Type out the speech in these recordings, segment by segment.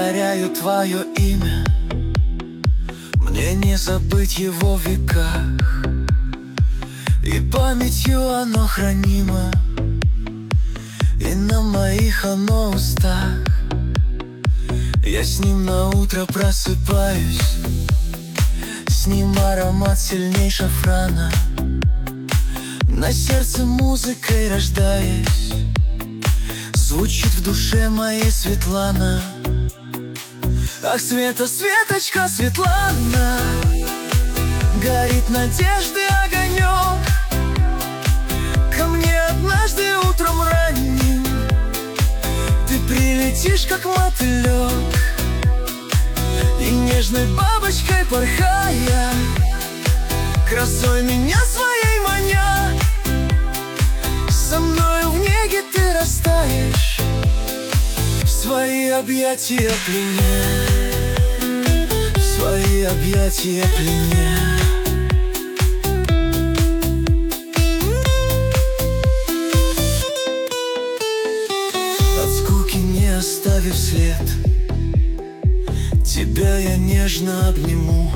повторяю твое имя, мне не забыть его в веках, и памятью оно хранимо, и на моих оно устах. Я с ним на утро просыпаюсь, с ним аромат сильней шафрана, на сердце музыкой рождаясь, звучит в душе моей Светлана. Ах, Света, Светочка, Светлана, горит надежды огонек. Ко мне однажды утром ранним ты прилетишь, как мотылек, и нежной бабочкой порхая, красой меня своей маня, со мною в неге ты растаешь, в свои объятия пленя, в свои объятия пленя. От скуки не оставив след, тебя я нежно обниму.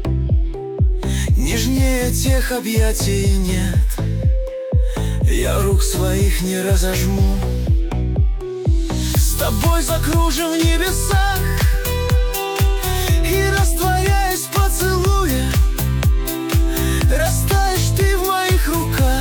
Нежнее тех объятий нет, я рук своих не разожму. С тобой закружим в небесах, и растворяясь в поцелуе, растаешь ты в моих руках,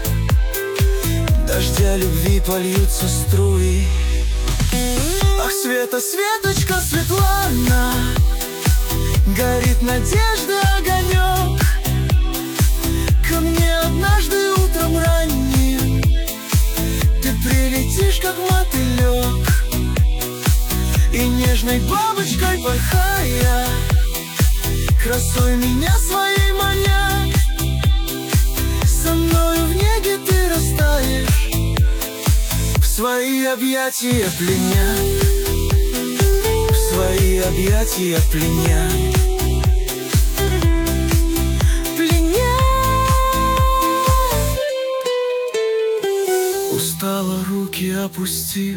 дождя любви польются струи. Ах, Света, Светочка, Светлана, горит надежда огонек. Ко мне однажды утром ранним ты прилетишь, как мотылек, и нежной бабочкой порхая, красой меня своей маня, со мною в неге ты растаешь, в свои объятия пленя, в свои объятия пленя. Устало руки опустив,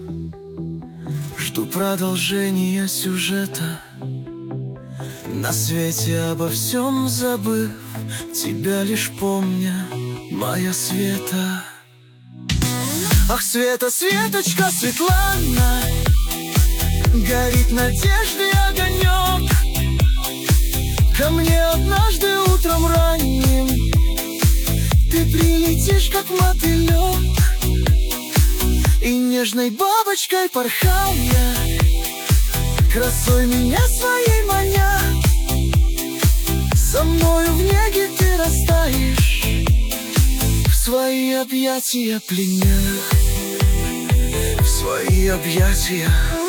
жду продолжения сюжета, на свете обо всем забыв, тебя лишь помня, моя Света. Ах, Света, Светочка, Светлана, горит надежды огонек. Ко мне однажды утром ранним ты прилетишь, как мотылек, и нежной бабочкой порхая, красой меня своей маня, со мною в неге ты растаешь, в свои объятия пленя, в свои объятия.